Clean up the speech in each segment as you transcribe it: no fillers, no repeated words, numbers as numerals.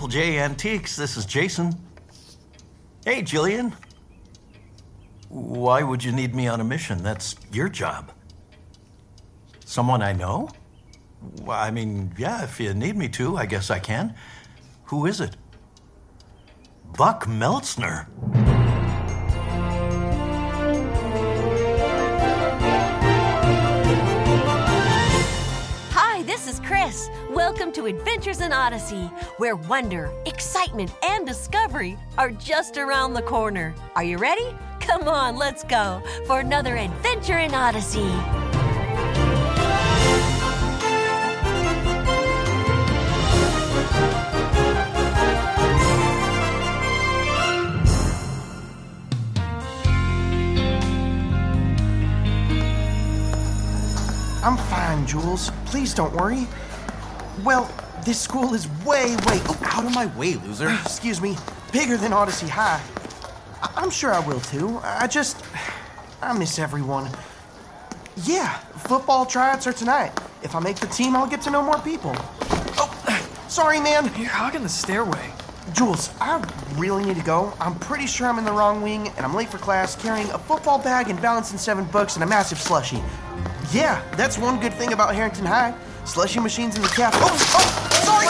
Triple J Antiques. This is Jason. Hey, Jillian. Why would you need me on a mission? That's your job. Someone I know? Well, I mean, yeah, if you need me to, I guess I can. Who is it? Buck Meltzner. Hi, this is Chris. Welcome to Adventures in Odyssey, where wonder, excitement, and discovery are just around the corner. Are you ready? Come on, let's go for another Adventure in Odyssey. I'm fine, Jules. Please don't worry. Well, this school is way, out of my way, loser. excuse me, bigger than Odyssey High. I'm sure I will too. I miss everyone. Yeah, football tryouts are tonight. If I make the team, I'll get to know more people. Oh, sorry, man. You're hogging the stairway. Jules, I really need to go. I'm pretty sure I'm in the wrong wing, and I'm late for class carrying a football bag and balancing 7 books and a massive slushie. Yeah, that's one good thing about Harrington High. Slushie machines in the cafe. Sorry!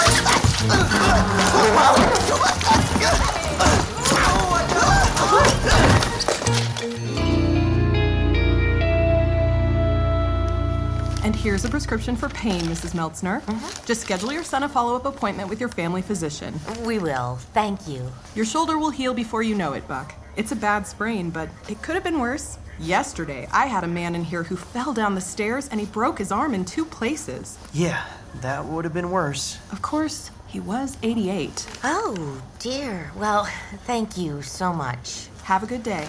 And here's a prescription for pain, Mrs. Meltzner. Just schedule your son a follow-up appointment with your family physician. We will. Thank you. Your shoulder will heal before you know it, Buck. It's a bad sprain, but it could have been worse. Yesterday, I had a man in here who fell down the stairs and he broke his arm in 2 places. Yeah, that would have been worse. Of course, he was 88. Oh, dear. Well, thank you so much. Have a good day.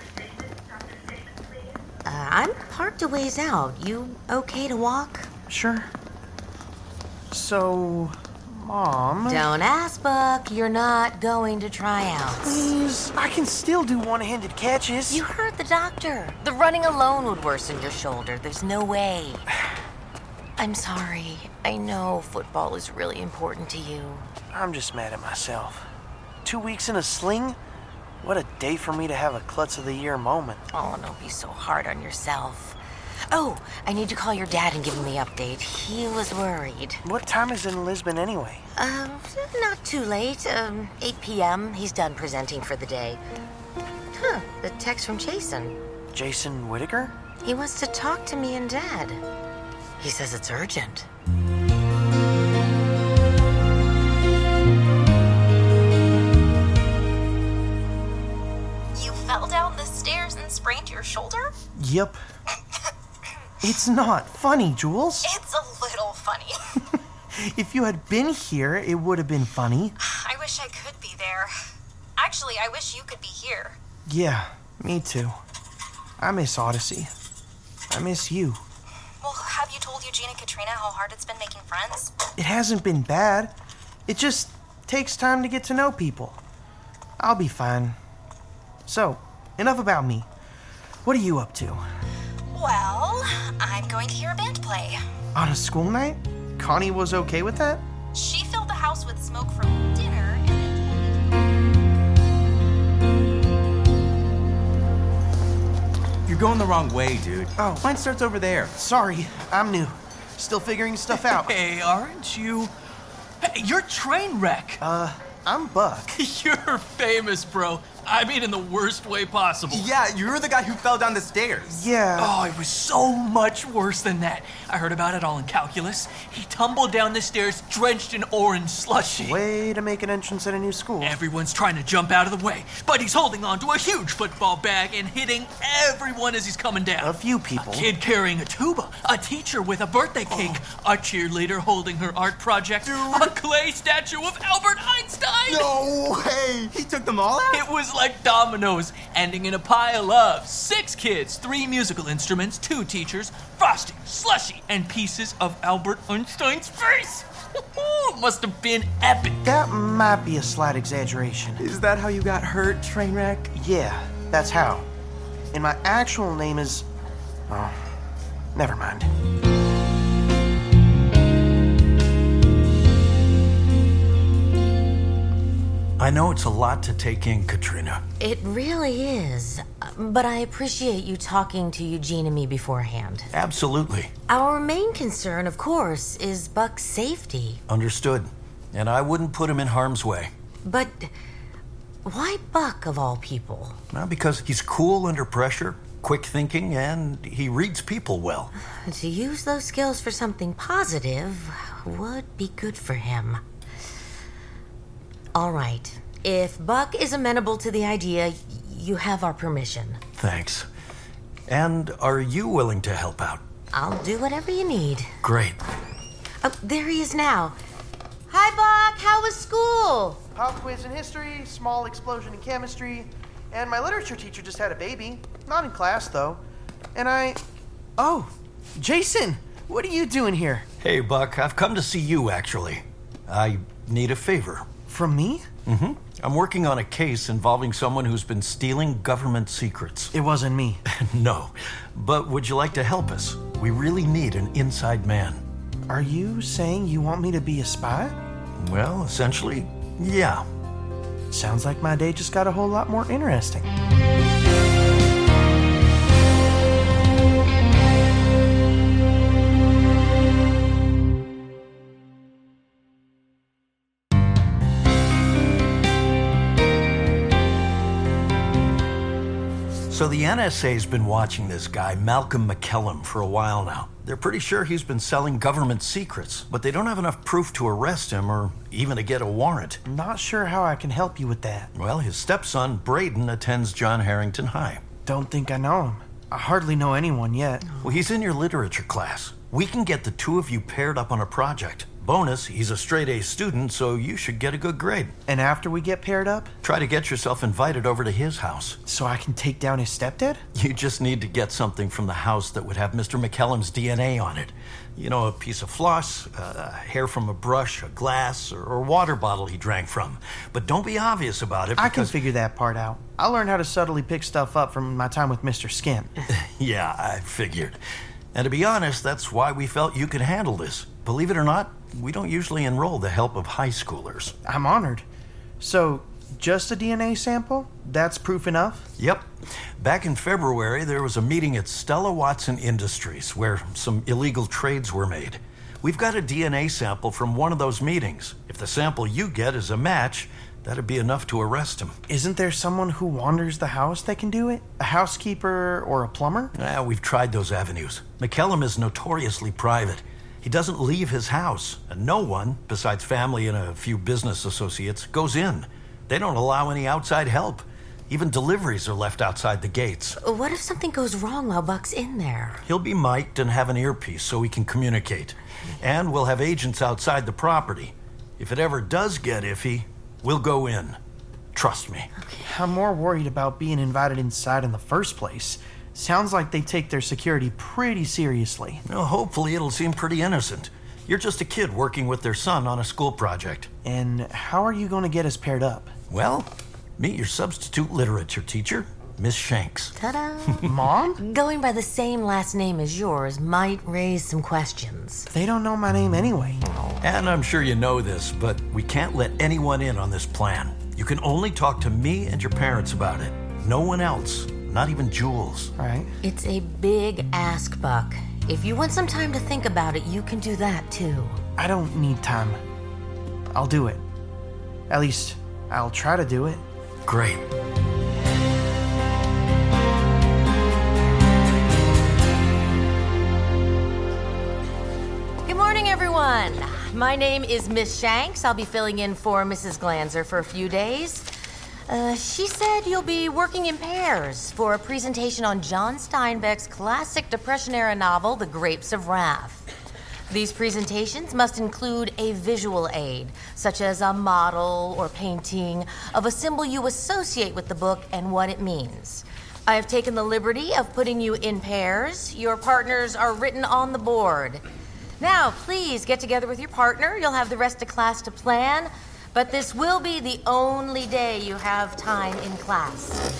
I'm parked a ways out. You okay to walk? Sure. So, Mom... Don't ask, Buck. You're not going to tryouts. Please, I can still do one-handed catches. You heard the doctor. The running alone would worsen your shoulder. There's no way. I'm sorry. I know football is really important to you. I'm just mad at myself. 2 weeks in a sling? What a day for me to have a Klutz of the Year moment. Oh, don't be so hard on yourself. Oh, I need to call your dad and give him the update. He was worried. What time is it in Lisbon anyway? Not too late. 8 p.m. He's done presenting for the day. Huh, the text from Jason. Jason Whittaker? He wants to talk to me and Dad. He says it's urgent. You fell down the stairs and sprained your shoulder? Yep. It's not funny, Jules. It's a little funny. If you had been here, it would have been funny. I wish I could be there. Actually, I wish you could be here. Yeah, me too. I miss Odyssey. I miss you. Well, have you told Eugene and Katrina how hard it's been making friends? It hasn't been bad. It just takes time to get to know people. I'll be fine. So, enough about me. What are you up to? Well, I'm going to hear a band play. On a school night? Connie was okay with that? She filled the house with smoke from dinner and then... You're going the wrong way, dude. Oh. Mine starts over there. Sorry, I'm new. Still figuring stuff out. Hey, aren't you? Hey, you're Trainwreck. I'm Buck. You're famous, bro. I mean, in the worst way possible. Yeah, you're the guy who fell down the stairs. Yeah. Oh, it was so much worse than that. I heard about it all in calculus. He tumbled down the stairs drenched in orange slushy. Way to make an entrance at a new school. Everyone's trying to jump out of the way, but he's holding on to a huge football bag and hitting everyone as he's coming down. A few people. A kid carrying a tuba, a teacher with a birthday cake, a cheerleader holding her art project, a clay statue of Albert Einstein. No way! He took them all out? It was like dominoes, ending in a pile of 6 kids, 3 musical instruments, 2 teachers, frosting, slushy, and pieces of Albert Einstein's face. It must have been epic. That might be a slight exaggeration. Is that how you got hurt, Trainwreck? Yeah, that's how. And my actual name is... Oh, never mind. I know it's a lot to take in, Katrina. It really is. But I appreciate you talking to Eugene and me beforehand. Absolutely. Our main concern, of course, is Buck's safety. Understood. And I wouldn't put him in harm's way. But why Buck, of all people? Well, because he's cool under pressure, quick thinking, and he reads people well. To use those skills for something positive would be good for him. All right. If Buck is amenable to the idea, you have our permission. Thanks. And are you willing to help out? I'll do whatever you need. Great. Oh, there he is now. Hi, Buck. How was school? Pop quiz in history, small explosion in chemistry, and my literature teacher just had a baby. Not in class, though. And Oh, Jason, what are you doing here? Hey, Buck, I've come to see you, actually. I need a favor. From me? Mm-hmm. I'm working on a case involving someone who's been stealing government secrets. It wasn't me. No. But would you like to help us? We really need an inside man. Are you saying you want me to be a spy? Well, essentially, yeah. Sounds like my day just got a whole lot more interesting. So the NSA's been watching this guy, Malcolm McCallum, for a while now. They're pretty sure he's been selling government secrets, but they don't have enough proof to arrest him or even to get a warrant. Not sure how I can help you with that. Well, his stepson, Braden, attends John Harrington High. Don't think I know him. I hardly know anyone yet. Well, he's in your literature class. We can get the two of you paired up on a project. Bonus, he's a straight-A student, so you should get a good grade. And after we get paired up? Try to get yourself invited over to his house. So I can take down his stepdad? You just need to get something from the house that would have Mr. McCallum's DNA on it. You know, a piece of floss, hair from a brush, a glass, or water bottle he drank from. But don't be obvious about it because... I can figure that part out. I'll learn how to subtly pick stuff up from my time with Mr. Skin. Yeah, I figured. And to be honest, that's why we felt you could handle this. Believe it or not, we don't usually enroll the help of high schoolers. I'm honored. So, just a DNA sample? That's proof enough? Yep. Back in February, there was a meeting at Stella Watson Industries where some illegal trades were made. We've got a DNA sample from one of those meetings. If the sample you get is a match, that'd be enough to arrest him. Isn't there someone who wanders the house that can do it? A housekeeper or a plumber? We've tried those avenues. McCallum is notoriously private. He doesn't leave his house, and no one, besides family and a few business associates, goes in. They don't allow any outside help. Even deliveries are left outside the gates. What if something goes wrong while Buck's in there? He'll be mic'd and have an earpiece so he can communicate. And we'll have agents outside the property. If it ever does get iffy, we'll go in. Trust me. I'm more worried about being invited inside in the first place. Sounds like they take their security pretty seriously. Well, hopefully it'll seem pretty innocent. You're just a kid working with their son on a school project. And how are you going to get us paired up? Well, meet your substitute literature teacher, Miss Shanks. Ta-da! Mom? Going by the same last name as yours might raise some questions. They don't know my name anyway. And I'm sure you know this, but we can't let anyone in on this plan. You can only talk to me and your parents about it. No one else. Not even Jules. Right. It's a big ask, Buck. If you want some time to think about it, you can do that too. I don't need time. I'll do it. At least, I'll try to do it. Great. Good morning, everyone. My name is Miss Shanks. I'll be filling in for Mrs. Glanzer for a few days. She said you'll be working in pairs for a presentation on John Steinbeck's classic Depression-era novel, The Grapes of Wrath. These presentations must include a visual aid, such as a model or painting of a symbol you associate with the book and what it means. I have taken the liberty of putting you in pairs. Your partners are written on the board. Now, please get together with your partner. You'll have the rest of class to plan. But this will be the only day you have time in class.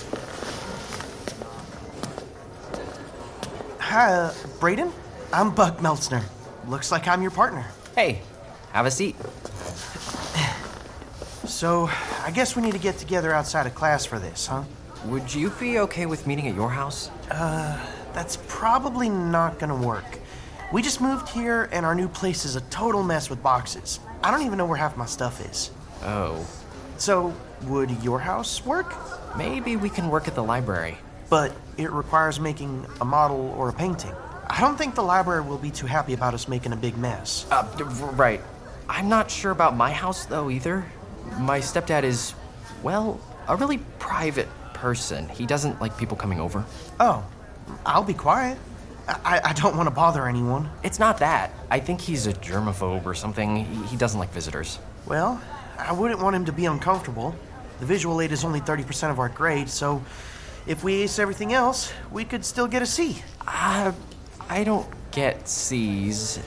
Hi, Braden. I'm Buck Meltzner. Looks like I'm your partner. Hey, have a seat. So, I guess we need to get together outside of class for this, huh? Would you be okay with meeting at your house? That's probably not gonna work. We just moved here, and our new place is a total mess with boxes. I don't even know where half my stuff is. Oh. So, would your house work? Maybe we can work at the library. But it requires making a model or a painting. I don't think the library will be too happy about us making a big mess. Right. I'm not sure about my house, though, either. My stepdad is, well, a really private person. He doesn't like people coming over. Oh, I'll be quiet. I don't want to bother anyone. It's not that. I think he's a germaphobe or something. He doesn't like visitors. Well, I wouldn't want him to be uncomfortable. The visual aid is only 30% of our grade, so if we ace everything else, we could still get a C. I don't get C's.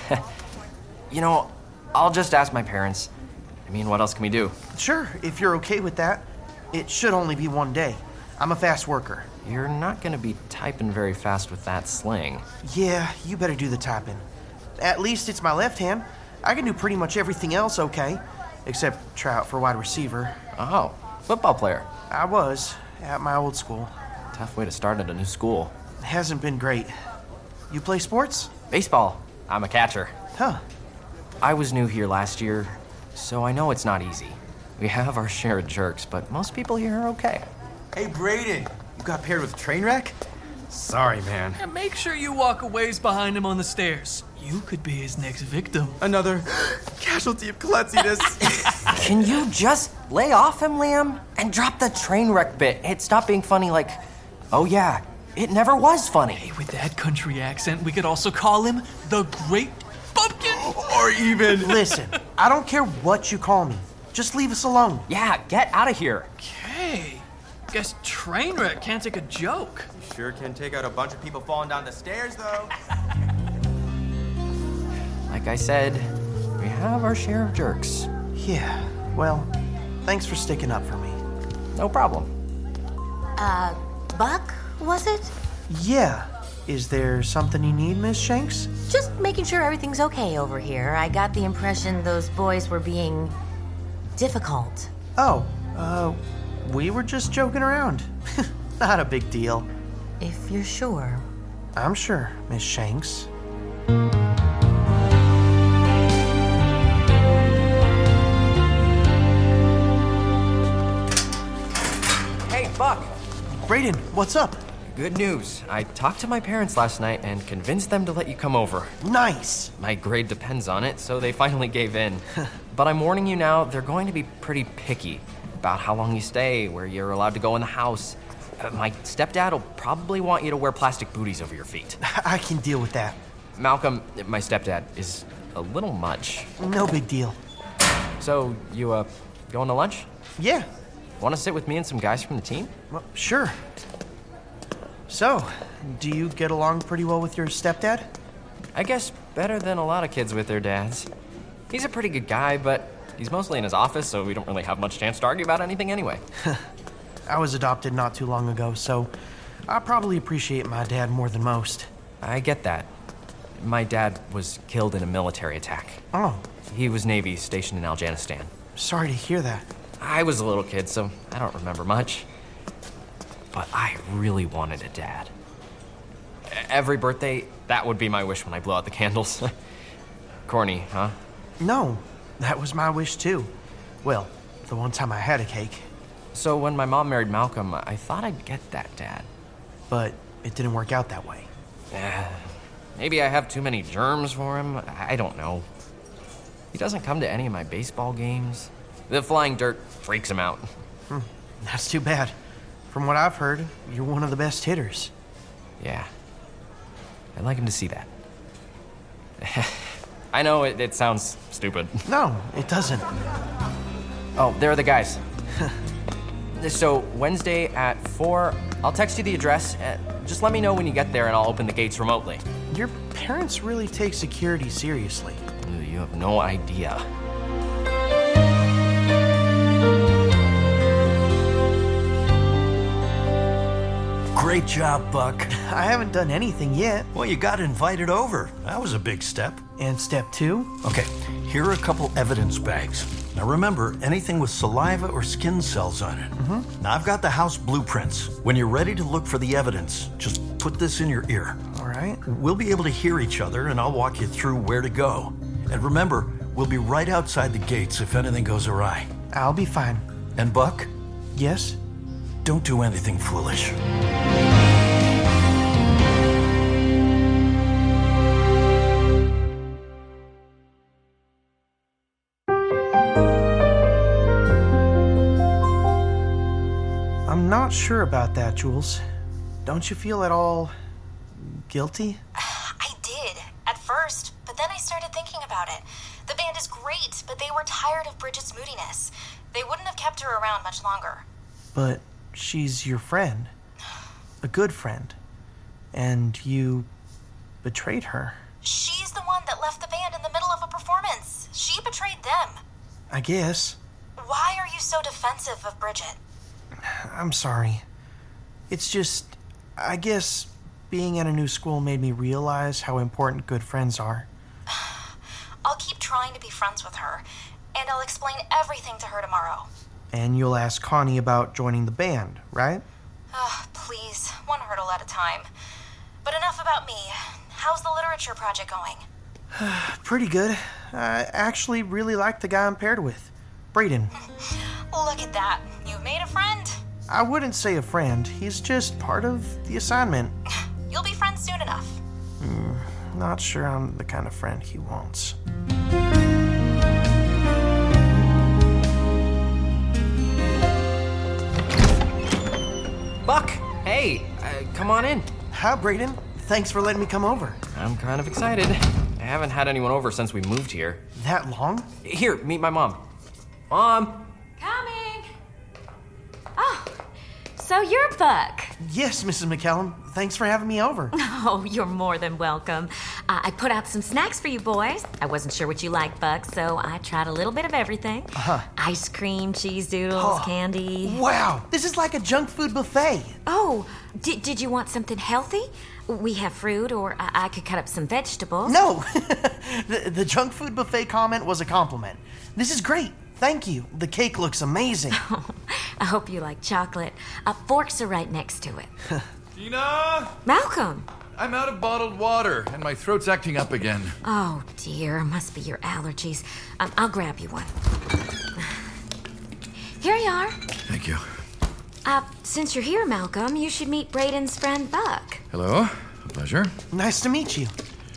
I'll just ask my parents. I mean, what else can we do? Sure, if you're okay with that. It should only be one day. I'm a fast worker. You're not gonna be typing very fast with that sling. Yeah, you better do the typing. At least it's my left hand. I can do pretty much everything else okay, except try out for wide receiver. Oh, football player. I was, at my old school. Tough way to start at a new school. Hasn't been great. You play sports? Baseball. I'm a catcher. Huh. I was new here last year, so I know it's not easy. We have our share of jerks, but most people here are okay. Hey, Brayden, you got paired with Trainwreck? Sorry, man. And make sure you walk a ways behind him on the stairs. You could be his next victim. Another casualty of klutziness. Can you just lay off him, Liam? And drop the train wreck bit. It stopped being funny like, oh yeah, it never was funny. Hey, with that country accent, we could also call him the Great Pumpkin. Or even... Listen, I don't care what you call me. Just leave us alone. Yeah, get out of here. Okay. Guess Trainwreck can't take a joke. Sure can take out a bunch of people falling down the stairs, though. Like I said, we have our share of jerks. Yeah, well, thanks for sticking up for me. No problem. Buck, was it? Yeah. Is there something you need, Miss Shanks? Just making sure everything's okay over here. I got the impression those boys were being difficult. Oh, we were just joking around. Not a big deal. If you're sure. I'm sure, Miss Shanks. Hey, Buck. Brayden, what's up? Good news. I talked to my parents last night and convinced them to let you come over. Nice. My grade depends on it, so they finally gave in. But I'm warning you now, they're going to be pretty picky about how long you stay, where you're allowed to go in the house. My stepdad will probably want you to wear plastic booties over your feet. I can deal with that. Malcolm, my stepdad, is a little much. No big deal. So, you, going to lunch? Yeah. Want to sit with me and some guys from the team? Well, sure. So, do you get along pretty well with your stepdad? I guess better than a lot of kids with their dads. He's a pretty good guy, but he's mostly in his office, so we don't really have much chance to argue about anything anyway. I was adopted not too long ago, so I probably appreciate my dad more than most. I get that. My dad was killed in a military attack. Oh, He was Navy stationed in Afghanistan. sorry to hear that. I was a little kid, so I don't remember much. But I really wanted a dad. Every birthday, that would be my wish when I blow out the candles. Corny, huh? No, that was my wish too. Well, the one time I had a cake. So when my mom married Malcolm, I thought I'd get that dad. But it didn't work out that way. Maybe I have too many germs for him. I don't know. He doesn't come to any of my baseball games. The flying dirt freaks him out. That's too bad. From what I've heard, you're one of the best hitters. Yeah. I'd like him to see that. I know it sounds stupid. No, it doesn't. Oh, there are the guys. So, Wednesday at 4, I'll text you the address. Just let me know when you get there and I'll open the gates remotely. Your parents really take security seriously. You have no idea. Great job, Buck. I haven't done anything yet. Well, you got invited over. That was a big step. And step 2? Okay, here are a couple evidence bags. Now remember, anything with saliva or skin cells on it. Now I've got the house blueprints. When you're ready to look for the evidence, just put this in your ear. All right. We'll be able to hear each other, and I'll walk you through where to go. And remember, we'll be right outside the gates if anything goes awry. I'll be fine. And Buck, Yes? don't do anything foolish. I'm not sure about that, Jules. Don't you feel at all guilty? I did, at first, but then I started thinking about it. The band is great, but they were tired of Bridget's moodiness. They wouldn't have kept her around much longer. But she's your friend. A good friend. And you betrayed her. She's the one that left the band in the middle of a performance. She betrayed them. I guess. Why are you so defensive of Bridget? I'm sorry. It's just, I guess being at a new school made me realize how important good friends are. I'll keep trying to be friends with her, and I'll explain everything to her tomorrow. And you'll ask Connie about joining the band, right? Please, one hurdle at a time. But enough about me. How's the literature project going? Pretty good. I actually really like the guy I'm paired with, Brayden. Look at that. You've made a friend. I wouldn't say a friend. He's just part of the assignment. You'll be friends soon enough. Not sure I'm the kind of friend he wants. Buck, hey, come on in. Hi, Brayden. Thanks for letting me come over. I'm kind of excited. I haven't had anyone over since we moved here. That long? Here, meet my mom. Mom! Coming. Oh, so you're Buck. Yes, Mrs. McCallum. Thanks for having me over. Oh, you're more than welcome. I put out some snacks for you boys. I wasn't sure what you liked, Buck, so I tried a little bit of everything. Ice cream, cheese doodles, candy. Wow, this is like a junk food buffet. Oh, did you want something healthy? We have fruit, or I could cut up some vegetables. No, the junk food buffet comment was a compliment. This is great. Thank you. The cake looks amazing. I hope you like chocolate. Forks are right next to it. Gina! Malcolm! I'm out of bottled water, and my throat's acting up again. Oh, dear. Must be your allergies. I'll grab you one. Here you are. Thank you. Since you're here, Malcolm, you should meet Brayden's friend, Buck. Hello. A pleasure. Nice to meet you.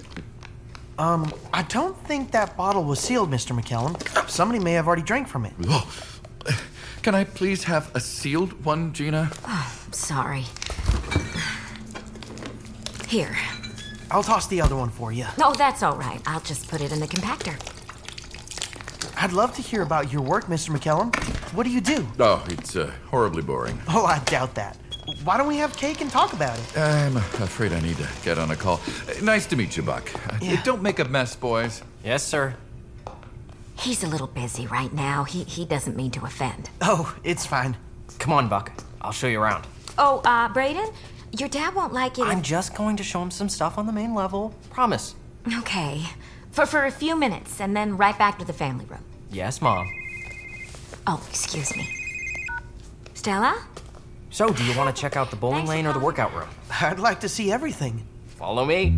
I don't think that bottle was sealed, Mr. McCallum. Somebody may have already drank from it. Oh. Can I please have a sealed one, Gina? Oh, sorry. Here. I'll toss the other one for you. Oh, that's all right. I'll just put it in the compactor. I'd love to hear about your work, Mr. McCallum. What do you do? Oh, it's horribly boring. Oh, I doubt that. Why don't we have cake and talk about it? I'm afraid I need to get on a call. Nice to meet you, Buck. Yeah. Don't make a mess, boys. Yes, sir. He's a little busy right now. He doesn't mean to offend. Oh, it's fine. Come on, Buck. I'll show you around. Oh, Brayden, your dad won't like it if... I'm just going to show him some stuff on the main level. Promise. Okay. For a few minutes, and then right back to the family room. Yes, Mom. Oh, excuse me. Stella? So, do you want to check out the bowling Thanks for lane or the calling. workout room? I'd like to see everything. Follow me.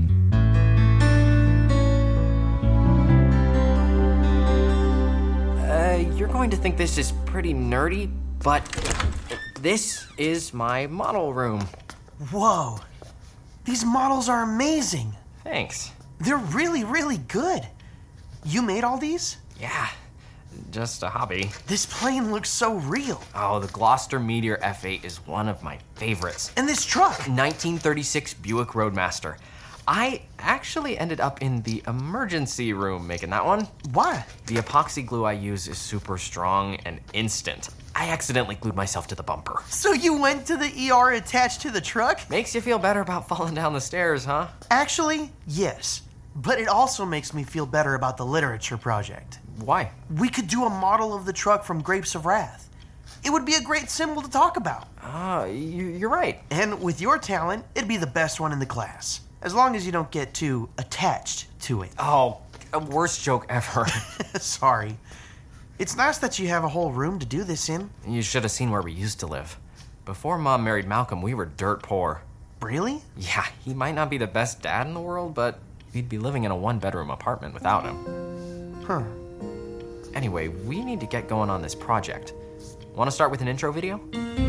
You're going to think this is pretty nerdy, but this is my model room. Whoa. These models are amazing. Thanks. They're really, really good. You made all these? Yeah, just a hobby. This plane looks so real. Oh, the Gloucester Meteor F8 is one of my favorites. And this truck. 1936 Buick Roadmaster. I actually ended up in the emergency room making that one. Why? The epoxy glue I use is super strong and instant. I accidentally glued myself to the bumper. So you went to the ER attached to the truck? Makes you feel better about falling down the stairs, huh? Actually, yes. But it also makes me feel better about the literature project. Why? We could do a model of the truck from Grapes of Wrath. It would be a great symbol to talk about. You're right. And with your talent, it'd be the best one in the class. As long as you don't get too attached to it. Oh, the worst joke ever. Sorry. It's nice that you have a whole room to do this in. You should have seen where we used to live. Before Mom married Malcolm, we were dirt poor. Really? Yeah, he might not be the best dad in the world, but we'd be living in a one-bedroom apartment without him. Huh. Anyway, we need to get going on this project. Want to start with an intro video?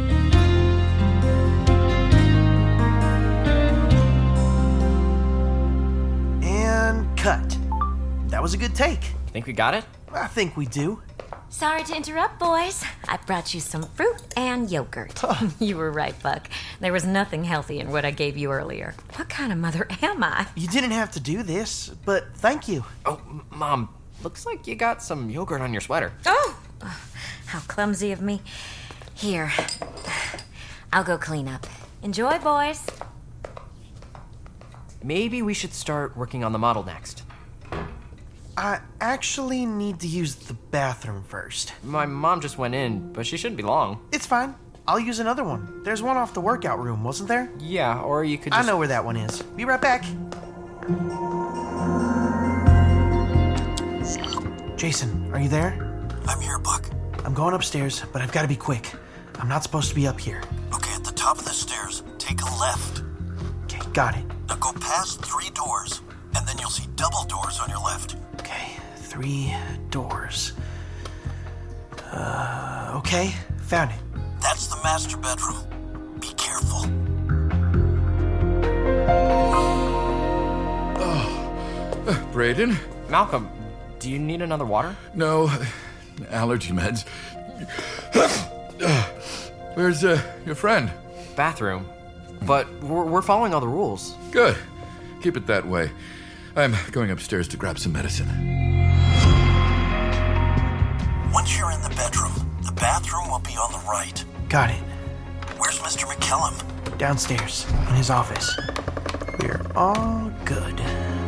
And cut. That was a good take. Think we got it? I think we do. Sorry to interrupt, boys. I brought you some fruit and yogurt. You were right, Buck. There was nothing healthy in what I gave you earlier. What kind of mother am I? You didn't have to do this, but thank you. Oh, Mom, looks like you got some yogurt on your sweater. Oh, how clumsy of me. Here, I'll go clean up. Enjoy, boys. Maybe we should start working on the model next. I actually need to use the bathroom first. My mom just went in, but she shouldn't be long. It's fine. I'll use another one. There's one off the workout room, wasn't there? Yeah, or you could just... I know where that one is. Be right back. Jason, are you there? I'm here, Buck. I'm going upstairs, but I've got to be quick. I'm not supposed to be up here. Okay, at the top of the stairs, take a left. Okay, got it. Now go past 3 doors, and then you'll see double doors on your left. Okay, 3 doors. Okay, found it. That's the master bedroom. Be careful. Brayden? Malcolm, do you need another water? No, allergy meds. Where's your friend? Bathroom. But we're following all the rules. Good. Keep it that way. I'm going upstairs to grab some medicine. Once you're in the bedroom, the bathroom will be on the right. Got it. Where's Mr. McCallum? Downstairs, in his office. We're all good.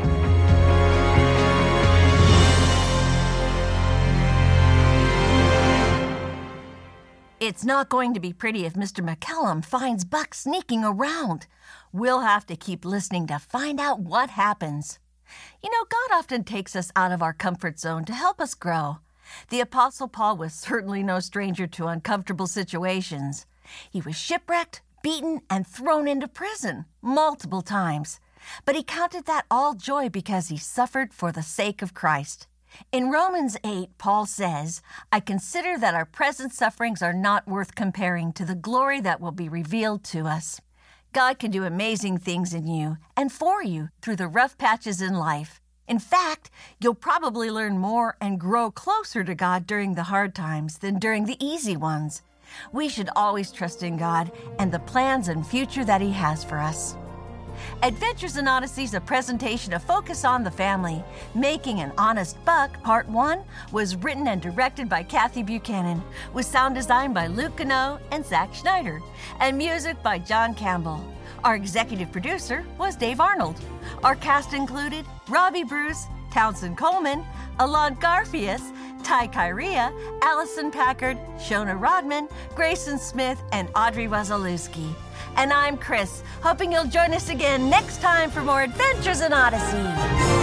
It's not going to be pretty if Mr. McCallum finds Buck sneaking around. We'll have to keep listening to find out what happens. You know, God often takes us out of our comfort zone to help us grow. The Apostle Paul was certainly no stranger to uncomfortable situations. He was shipwrecked, beaten, and thrown into prison multiple times. But he counted that all joy because he suffered for the sake of Christ. In Romans 8, Paul says, I consider that our present sufferings are not worth comparing to the glory that will be revealed to us. God can do amazing things in you and for you through the rough patches in life. In fact, you'll probably learn more and grow closer to God during the hard times than during the easy ones. We should always trust in God and the plans and future that He has for us. Adventures in Odyssey is a presentation of Focus on the Family. Making an Honest Buck, Part 1, was written and directed by Kathy Buchanan, with sound design by Luke Gano and Zach Schneider, and music by John Campbell. Our executive producer was Dave Arnold. Our cast included Robbie Bruce, Townsend Coleman, Alon Garfias, Ty Kyria, Allison Packard, Shona Rodman, Grayson Smith, and Audrey Wazalewski. And I'm Chris, hoping you'll join us again next time for more Adventures in Odyssey.